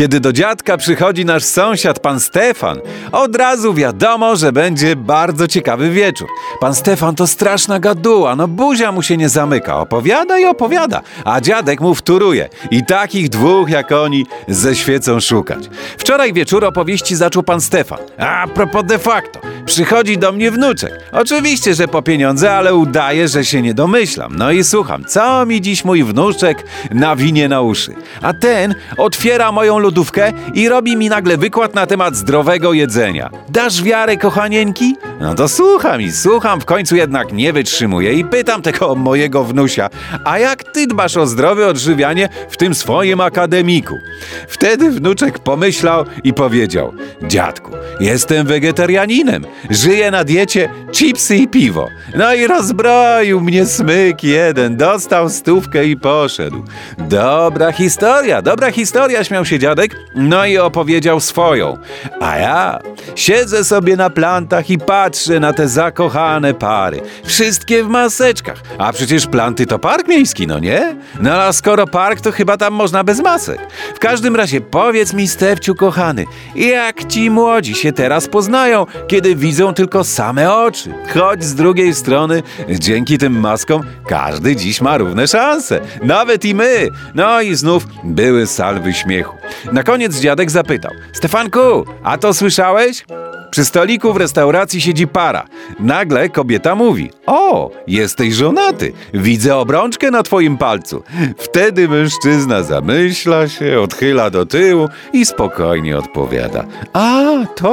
Kiedy do dziadka przychodzi nasz sąsiad, pan Stefan, od razu wiadomo, że będzie bardzo ciekawy wieczór. Pan Stefan to straszna gaduła, no buzia mu się nie zamyka, opowiada i opowiada, a dziadek mu wtóruje. I takich dwóch jak oni ze świecą szukać. Wczoraj wieczór opowieści zaczął pan Stefan. A propos de facto, przychodzi do mnie wnuczek. Oczywiście, że po pieniądze, ale udaje, że się nie domyślam. No i słucham, co mi dziś mój wnuczek nawinie na uszy. A ten otwiera moją lodówkę i robi mi nagle wykład na temat zdrowego jedzenia. Dasz wiarę, kochanieńki? No to słucham i słucham, w końcu jednak nie wytrzymuję i pytam tego mojego wnusia, a jak ty dbasz o zdrowe odżywianie w tym swoim akademiku? Wtedy wnuczek pomyślał i powiedział: dziadku, jestem wegetarianinem, żyję na diecie chipsy i piwo. No i rozbroił mnie smyk jeden, dostał 100 i poszedł. Dobra historia, śmiał się dziadek, no i opowiedział swoją. A ja siedzę sobie na plantach i patrzę na te zakochane pary. Wszystkie w maseczkach. A przecież planty to park miejski, no nie? No a skoro park, to chyba tam można bez masek. W każdym razie powiedz mi, Stefciu kochany, jak ci młodzi się teraz poznają, kiedy widzą tylko same oczy? Choć z drugiej strony, dzięki tym maskom każdy dziś ma równe szanse. Nawet i my. No i znów były salwy śmiechu. Na koniec dziadek zapytał: Stefanku, a to słyszałeś? Przy stoliku w restauracji siedzi para. Nagle kobieta mówi: o, jesteś żonaty, widzę obrączkę na twoim palcu. Wtedy mężczyzna zamyśla się, odchyla do tyłu i spokojnie odpowiada: a,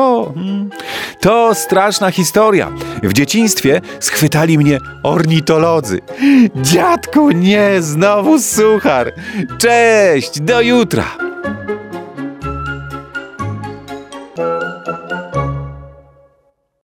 to straszna historia. W dzieciństwie schwytali mnie ornitolodzy. Dziadku, nie, znowu suchar. Cześć, do jutra.